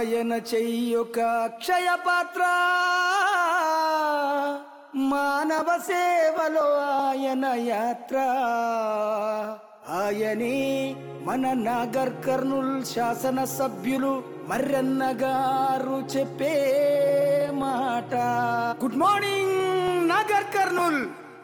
ఆయన చెయ్యొక అక్షయ పాత్ర, మానవ సేవలో ఆయన యాత్ర. ఆయనే మన నాగర్ కర్నూల్ శాసన సభ్యులు మర్రన్న గారు చెప్పే మాట. Good morning Nagar Kurnool.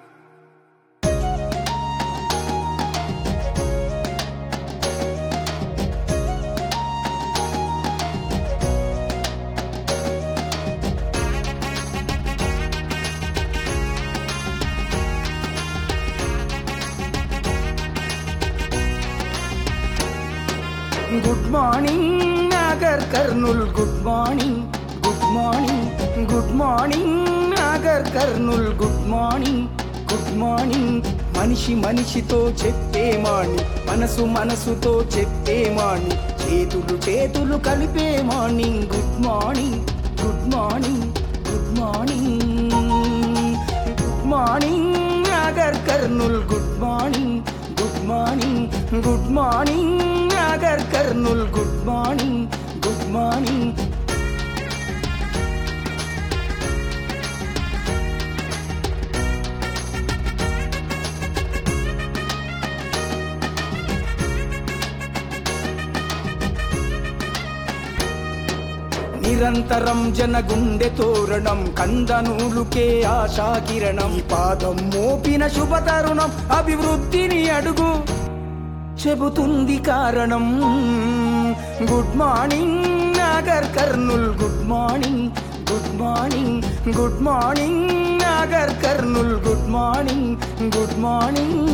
Good morning Nagar Kurnool, good morning, good morning, good morning Nagar Kurnool, good morning, good morning. మనిషి మనిషితో చెప్పేమాణి, మనసు మనసుతో చెప్పేమాణి, చేతులు చేతులు కలిపే morning. Good morning, good morning, good morning, good morning Nagar Kurnool, good morning, good morning, good morning Nagar Kurnool, good morning, good morning. నిరంతరం జనగుండె తోరణం, కందనూలుకే ఆశాకిరణం, పాదం మోపిన శుభతరుణం, అభివృద్ధిని అడుగు చెబుతుంది కారణం. Good morning Nagar Kurnool, good morning, good morning, good morning Nagar Kurnool, good morning, good morning.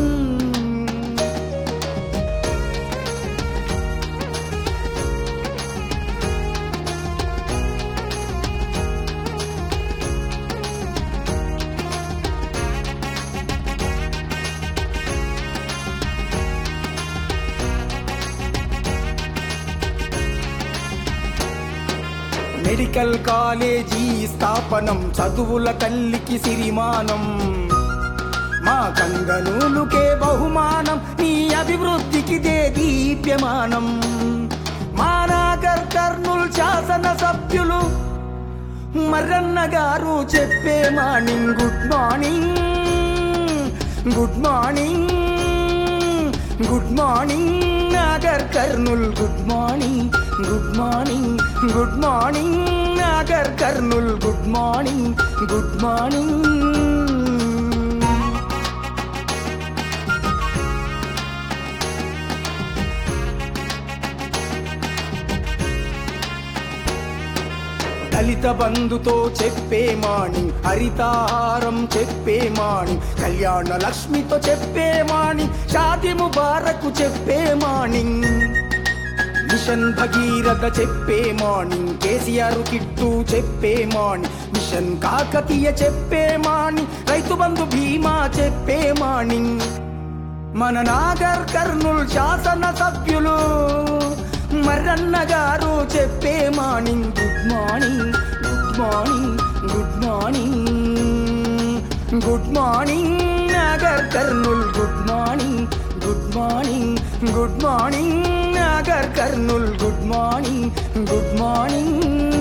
Medical college స్థాపనం, చదువుల తల్లికి సిరిమానం, మా కందనూలుకే బహుమానం, నీ అభివృద్ధికి దే దీప్యమానం. మా నాగర్ కర్నూల్ శాసన సభ్యులు మర్రన్న గారు చెప్పే morning. Good morning, good morning, good morning Nagar Kurnool, good morning, good morning, good morning Nagar Kurnool, good morning, good morning. దళిత బంధుతో చెప్పే మాణి, హరితాహారం చెప్పే మాణి, కళ్యాణ లక్ష్మితో చెప్పే మాణి, షాది ముబారకు చెప్పే మార్నింగ్, మిషన్ భగీరథ చెప్పే మార్నింగ్, కేసీఆర్ కిట్టు చెప్పే మార్నింగ్, మిషన్ కాకతీయ చెప్పే మార్నింగ్, రైతు బంధు బీమా చెప్పే మార్నింగ్. మన నాగర్ కర్నూల్ శాసన సభ్యులు మర్రన్న గారు చెప్పే morning. Good morning, good morning, good morning, good morning Nagar Kurnool, good morning, good morning, good morning Nagar Kurnool, good morning, good morning.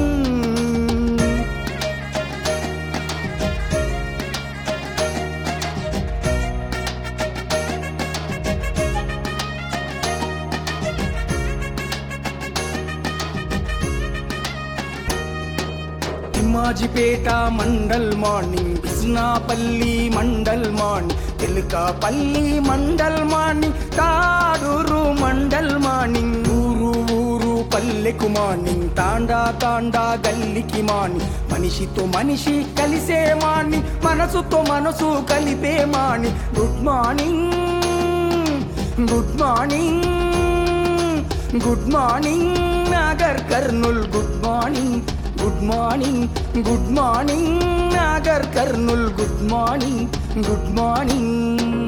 Thimmajipet mandal morning, Bisnapalli mandal morning, Telkapalli mandal morning, Tadur mandal morning, ఊరు ఊరు పల్లెకు మార్నింగ్, తాండా తాండా గల్లికి మార్నింగ్, మనిషితో మనిషి కలిసే మార్నింగ్, మనసుతో మనసు కలిపే morning. Good morning, good morning, good morning Nagar Kurnool, good morning, good morning, good morning Nagar Kurnool, good morning, good morning.